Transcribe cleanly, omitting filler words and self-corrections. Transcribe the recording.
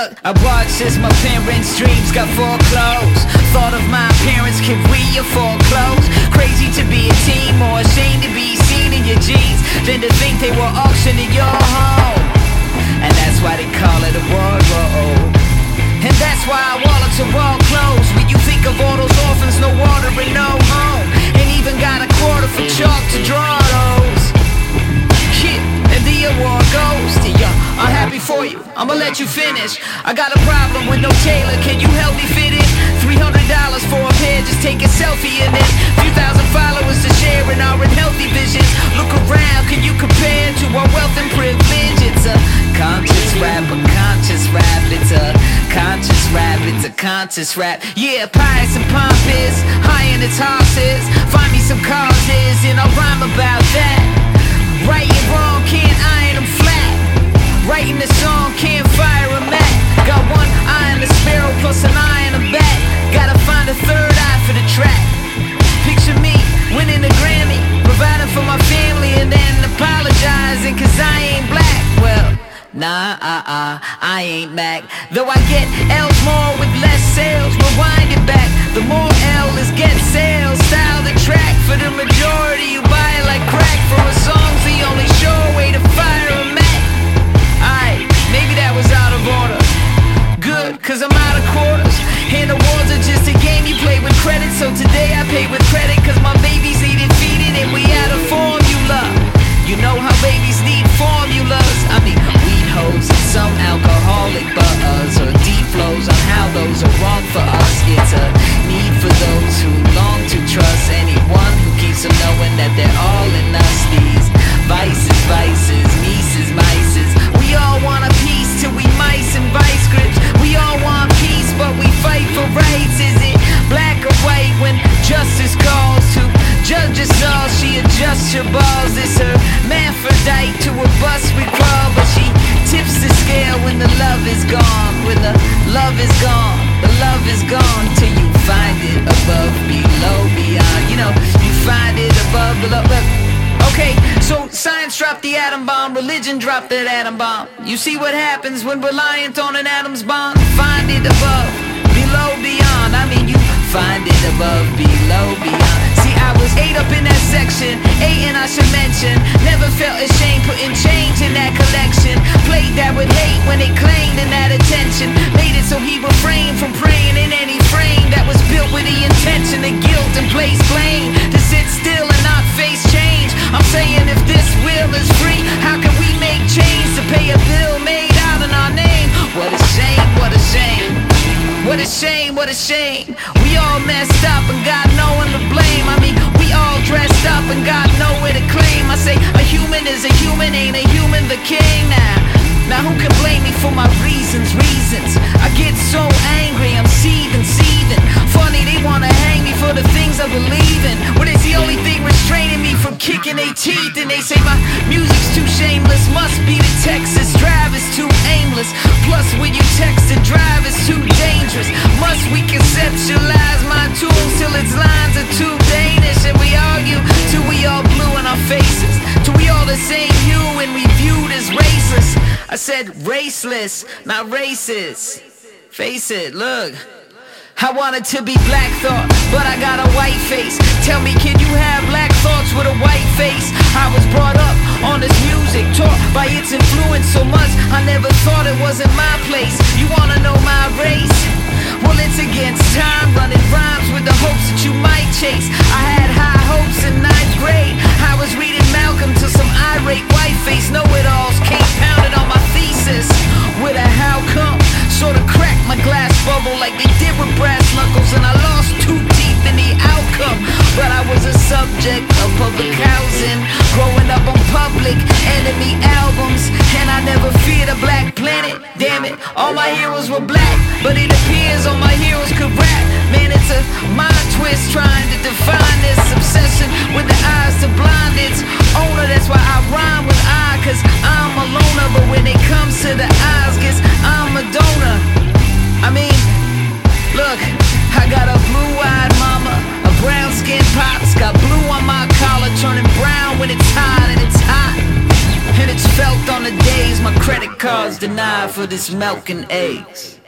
Look, I watched as my parents' dreams got foreclosed. Thought of my parents, could we afford clothes? Crazy to be a teen, more ashamed to be seen in your jeans than to think they were auctioning your home. And that's why they call it a wardrobe. And that's why wallets are all closed. When you think of all those orphans, no water and no home, ain't even got a quarter for chalk to draw those. Shit, and the award goes to you. I'm happy for you, I'ma let you finish. I got a problem with no tailor, can you help me fit it? $300 for a pair, just take a selfie in it. Few thousand followers to share in our unhealthy visions. Look around, can you compare to our wealth and privilege? It's a conscious rap, a conscious rap. It's a conscious rap, it's a conscious rap. Yeah, pious and pompous, high in its horses. Find me some causes and I'll rhyme about that. Right and wrong, can't iron them flat. Writing the song, can't fire a mat. Got one eye in the sparrow plus an eye in the back. Gotta find a third eye for the track. Picture me winning the Grammy, providing for my family and then apologizing cause I ain't black. Well, nah, I ain't Mac. Though I get L's more with less sales. Rewind it back, the more L is get sales. Style the track for the majority. You buy it like crack. For a song's the only sure way to fire a Mac. Alright, maybe that was out of order. Good, cause I'm out of quarters. And awards are just a game you play with credit. So today I pay with credit cause my babies need it, feed it, and we out of formula. You know how babies need formulas. I mean, weed hoes and some alcoholic butters, or deep flows on how those are wrong for us. It's a need for those who long to trust anyone who keeps them knowing that they're all in us. These vices, vices, nieces, mices. We all want a piece till we mice and vice grips. We all want peace but we fight for rights. Is it black or white when justice calls to judge us all? She adjusts her balls. It's her hermaphrodite to a bus we crawl, but she tips the scale when the love is gone. When the love is gone, the love is gone. Till you find it above, below, beyond. You know, you find it above, below. Look, okay, so science dropped the atom bomb, religion dropped that atom bomb. You see what happens when reliant on an atom's bond. Find it above, below, beyond. I mean, you find it above, below, beyond. See, I was 8 up in that section, 8 and I should mention. Never felt ashamed putting change in that collection. Played that with hate when they claimed in that attention. Made it so he refrained from praying in any frame that was built with the intention of guilt and place blame. To sit still and not face change. I'm saying if this will is free, how can we make change to pay a bill made out in our name? What a shame, what a shame. What a shame, what a shame. We all messed up and got no one to blame. I mean, we all dressed up and got nowhere to claim. I say a human is a human, ain't a human the king now. Now who can blame me for my reasons? I get so angry, I'm seething. Funny, they wanna hang me for the things I believe in. But it's the only thing restraining me from kicking their teeth. And they say my music's too shameless. Must be the Texas drive is too aimless. Plus when you text and drive it's too dangerous. Must we conceptualize my tunes till its lines are too Danish? And we argue till we all blue in our faces, till we all the same hue and we viewed as raceless. I said raceless, not racist. Face it, look, I wanted to be black thought, but I got a white face. Tell me, can you have black thoughts with a white face? I was brought up on this music, taught by its influence so much I never thought it wasn't my place. You wanna know my race? Well, it's against time, running rhymes with the hopes that you might chase. I had high hopes in 9th grade. I was reading Malcolm till some irate white face know-it-alls came pounded on my thesis with a how come. Sorta cracked my glass bubble like they did with brass knuckles, and I lost too deep in the outcome. But I was a subject of public housing, growing up on Public Enemy albums, and I never feared a black planet. Damn it, all my heroes were black, but it appears all my heroes could rap. Man, it's a mind twist trying to define this obsession with the eyes to blind its owner. That's why I rhyme with I, cause I'm a loner. But when it comes to the eyes, guess I'm a donor. I mean, look, I got a blue-eyed mama, a brown-skinned pops, got blue on my collar, turning brown when it's hot, and it's hot, and it's felt on the days my credit card cards denied for this milk and eggs.